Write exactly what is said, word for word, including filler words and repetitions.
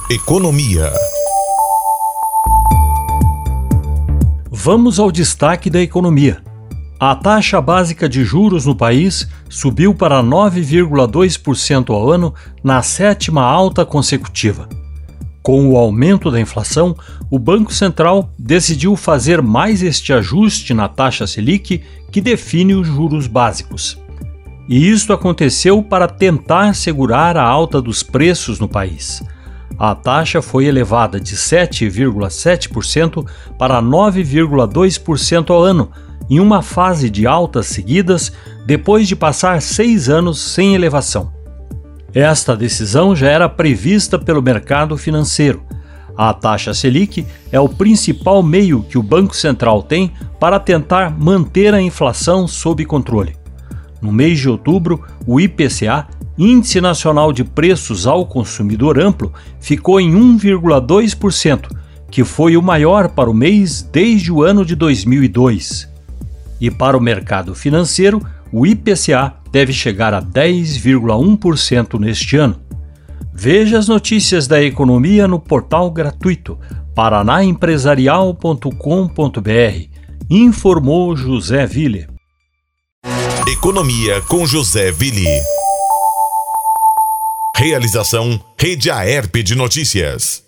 Economia. Vamos ao destaque da economia. A taxa básica de juros no país subiu para nove vírgula dois por cento ao ano na sétima alta consecutiva. Com o aumento da inflação, o Banco Central decidiu fazer mais este ajuste na taxa Selic, que define os juros básicos. E isto aconteceu para tentar segurar a alta dos preços no país. A taxa foi elevada de sete vírgula sete por cento para nove vírgula dois por cento ao ano, em uma fase de altas seguidas, depois de passar seis anos sem elevação. Esta decisão já era prevista pelo mercado financeiro. A taxa Selic é o principal meio que o Banco Central tem para tentar manter a inflação sob controle. No mês de outubro, o I P C A, Índice Nacional de Preços ao Consumidor Amplo, ficou em um vírgula dois por cento, que foi o maior para o mês desde o ano de dois mil e dois. E para o mercado financeiro, o I P C A deve chegar a dez vírgula um por cento neste ano. Veja as notícias da economia no portal gratuito paraná empresarial ponto com ponto br. Informou José Ville. Economia com José Ville. Realização Rede Aerp de Notícias.